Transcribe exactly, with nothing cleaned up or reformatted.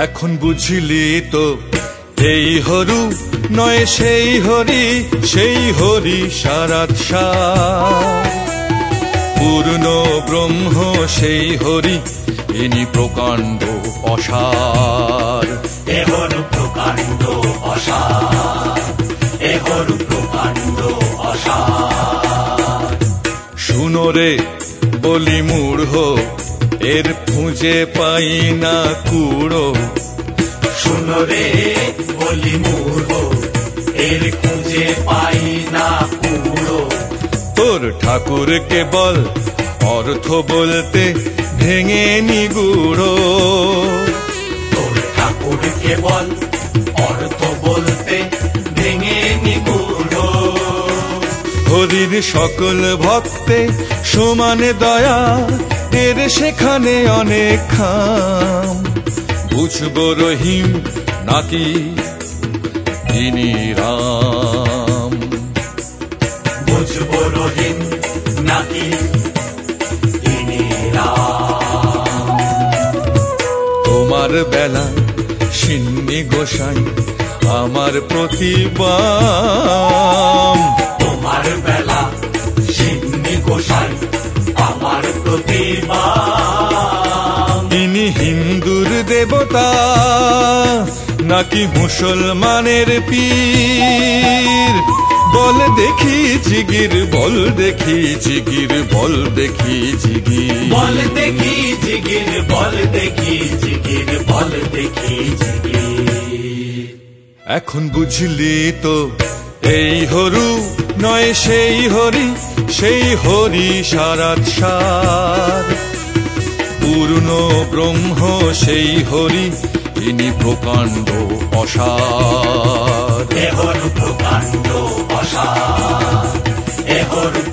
এখন বুঝলি তো এই হরু নয় সেই হরি, সেই হরি সারাৎ সার। পূর্ণ ব্রহ্ম সেই হরি, ইনি প্রকাণ্ড অসার। এ হরু প্রকাণ্ড অসার, এ হরু প্রকাণ্ড অসার। শুনো রে বলি মূঢ়, এর খুঁজে পাই না কুড়ো। শুনো রে বলি মূঢ়, এর খুঁজে পাই না কুড়ো। তোর ঠাকুরকে বল অর্থ বলতে ভেঙে নিগুড়ো। তোর ঠাকুরকে বল অর্থ বলতে ভেঙে নিগুড়ো। হরির সকল ভক্তে সমানে দয়া, এর সেখানে অনেক খাম। বুঝবো রহিম নাকি ইনি রাম, বুঝবো রহিম নাকি ইনি রাম। তোমার বেলা সিন্নি গোসাই আমার প্রতিবাম। তোমার বেলা সিন্নি গোসাই আমার প্রতিবাম। ইনি হিন্দুর দেবতা নাকি মুসলমানের পীর? বল দেখি জিগির, বল দেখি জিগির, বল দেখি জিগির, বল দেখি জিগির, বল দেখি জিগির, বল দেখি জিগির। এখন বুঝলি তো এই হরু নয় সেই হরি, সেই হরি সারাৎ সার। পূর্ণ ব্রহ্ম সেই হরি, ইনি প্রকাণ্ড অসার। এ হরু প্রকাণ্ড অসার, এ হরু